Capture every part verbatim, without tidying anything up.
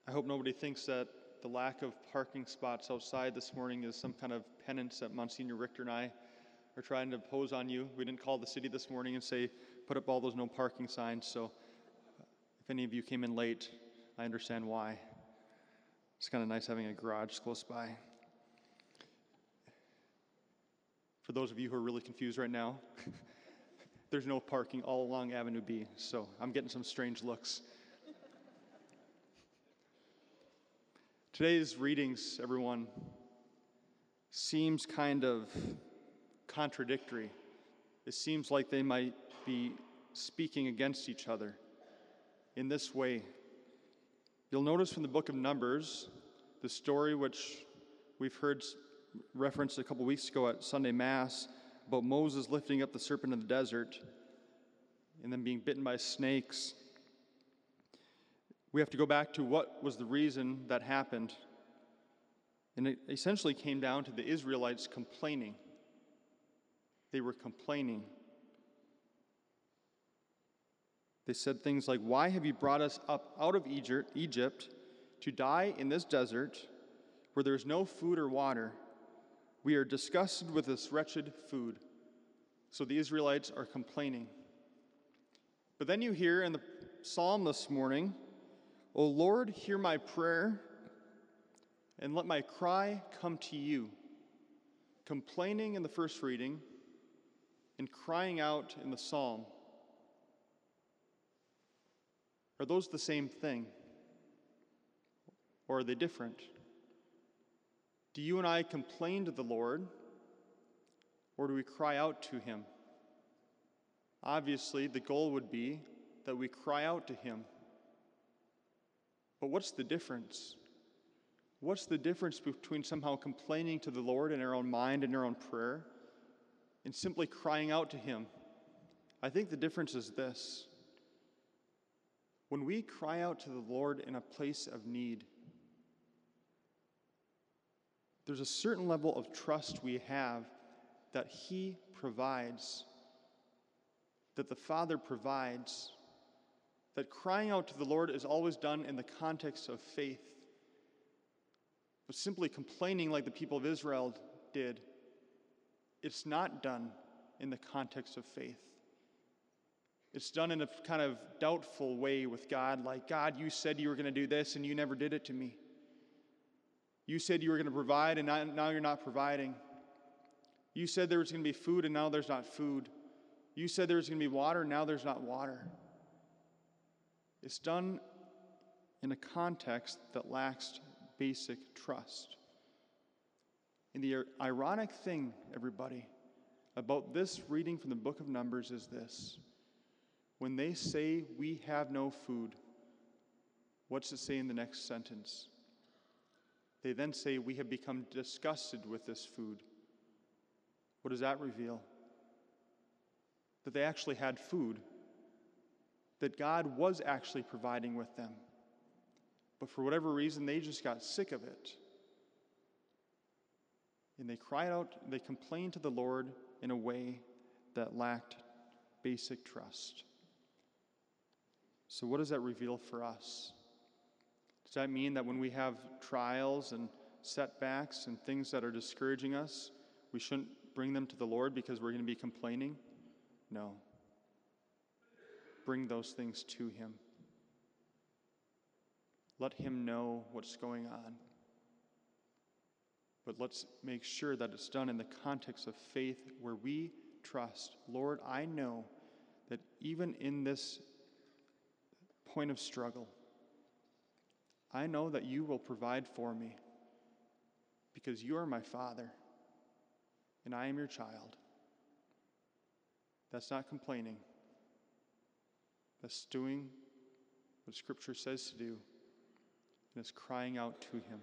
I hope nobody thinks that the lack of parking spots outside this morning is some kind of penance that Monsignor Richter and I are trying to impose on you. We didn't call the city this morning and say, put up all those no parking signs, so if any of you came in late, I understand why. It's kind of nice having a garage close by. For those of you who are really confused right now, there's no parking all along Avenue B, so I'm getting some strange looks. Today's readings, everyone, seems kind of contradictory. It seems like they might be speaking against each other in this way. You'll notice from the book of Numbers, the story which we've heard referenced a couple weeks ago at Sunday Mass about Moses lifting up the serpent in the desert and then being bitten by snakes. We have to go back to what was the reason that happened. And it essentially came down to the Israelites complaining. They were complaining. They said things like, "Why have you brought us up out of Egypt, Egypt to die in this desert where there is no food or water? We are disgusted with this wretched food." So the Israelites are complaining. But then you hear in the psalm this morning, "O Lord, hear my prayer, and let my cry come to you." Complaining in the first reading, and crying out in the psalm. Are those the same thing? Or are they different? Do you and I complain to the Lord, or do we cry out to him? Obviously, the goal would be that we cry out to him. But what's the difference? What's the difference between somehow complaining to the Lord in our own mind and our own prayer and simply crying out to him? I think the difference is this. When we cry out to the Lord in a place of need, there's a certain level of trust we have that he provides, that the Father provides, that crying out to the Lord is always done in the context of faith. But simply complaining like the people of Israel did, it's not done in the context of faith. It's done in a kind of doubtful way with God, like, "God, you said you were going to do this and you never did it to me. You said you were going to provide and now you're not providing. You said there was going to be food and now there's not food. You said there was going to be water and now there's not water." It's done in a context that lacks basic trust. And the ironic thing, everybody, about this reading from the book of Numbers is this. When they say, "We have no food," what's it say in the next sentence? They then say, "We have become disgusted with this food." What does that reveal? That they actually had food. That God was actually providing with them. But for whatever reason, they just got sick of it. And they cried out, they complained to the Lord in a way that lacked basic trust. So what does that reveal for us? Does that mean that when we have trials and setbacks and things that are discouraging us, we shouldn't bring them to the Lord because we're going to be complaining? No. Bring those things to him. Let him know what's going on. But let's make sure that it's done in the context of faith where we trust. Lord, I know that even in this point of struggle, I know that you will provide for me because you are my Father and I am your child. That's not complaining. That's doing what Scripture says to do, and it's crying out to him.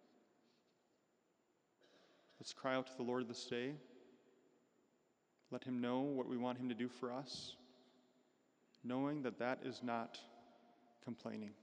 Let's cry out to the Lord this day. Let him know what we want him to do for us, knowing that that is not complaining.